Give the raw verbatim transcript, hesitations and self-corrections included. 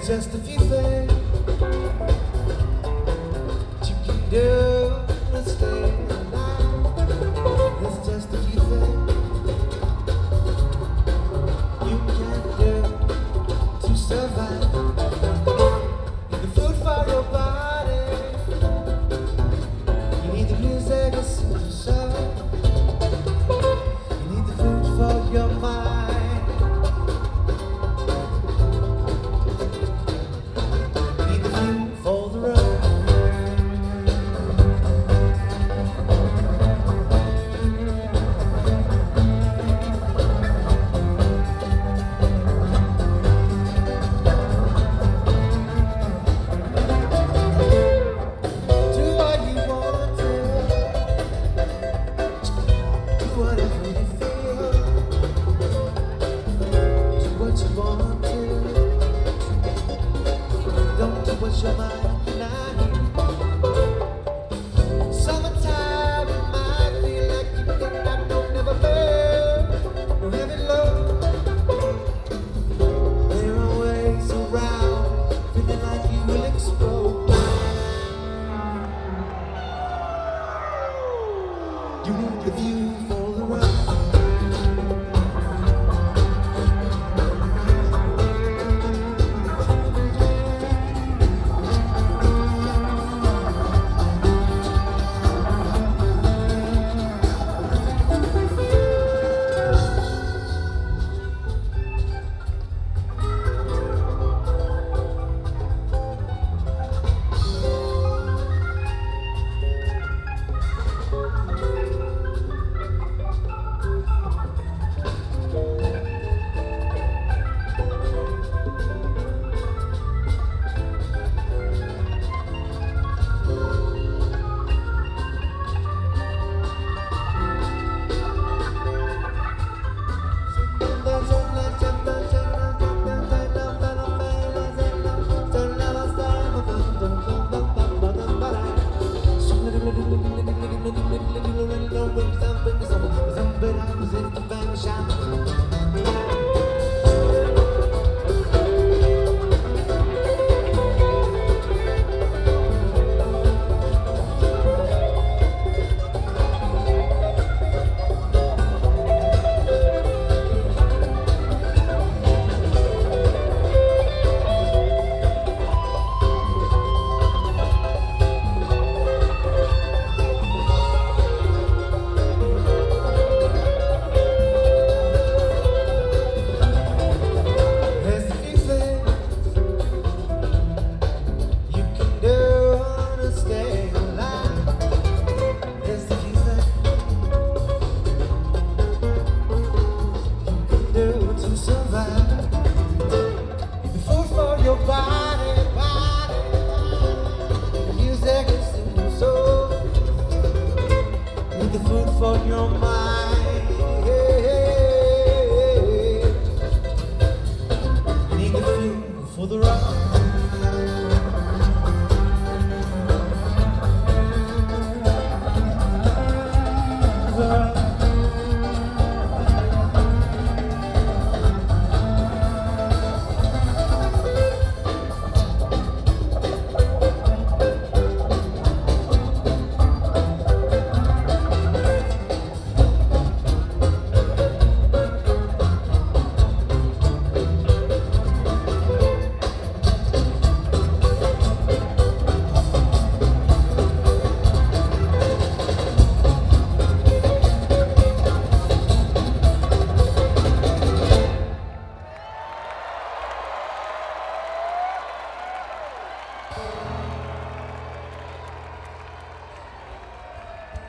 just a few things you can do to stay alive. There's just a few things you can do to survive. Need the food for your body, you need the music to soothe your soul, you need the food for your mind. What's your mind tonight? Summertime, it might feel like you think I don't never love, no heavy love. There are ways around, feeling like you will explode. You need the view for the ride. For your mind.